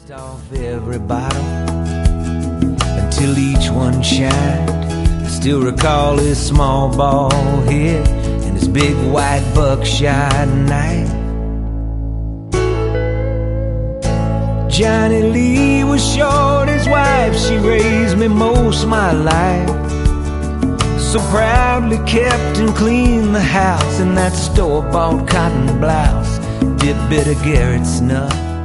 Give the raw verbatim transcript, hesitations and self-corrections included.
Dust off every bottle until each one shined. I still recall his small ball head and his big white buckshot knife. Johnny Lee was short, his wife, she raised me most of my life. So proudly kept and cleaned the house in that store-bought cotton blouse, dip bit of Garrett snuff.